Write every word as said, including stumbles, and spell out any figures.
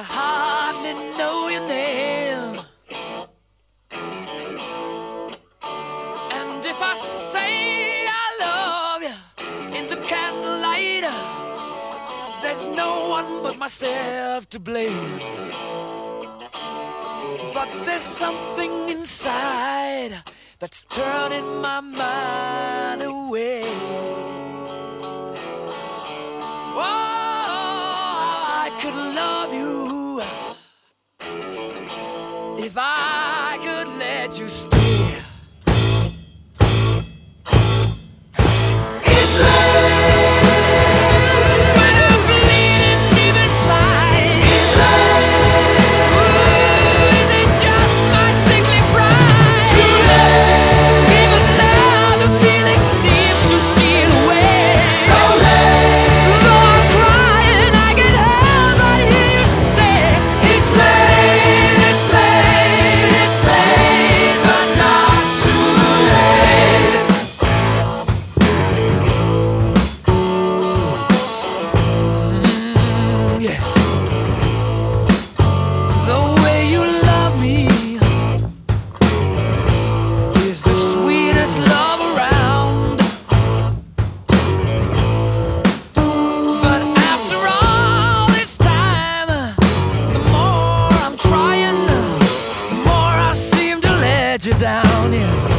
hardly know your name. And if I say I love you in the candlelight, there's no one but myself to blame. But there's something inside that's turning my mind away. Oh, I could love you if I could let you stay. It's late when I'm bleeding deep inside. It's late. Ooh, is it just my sickly pride? Too late. Even now the feeling seems to steal away. So late. Though I'm crying, I can help but hear you say, it's late, it's late, it's late, but not too late. Mm, yeah. The way you love me is the sweetest love around. But after all this time, the more I'm trying, the more I seem to let you down. Yeah.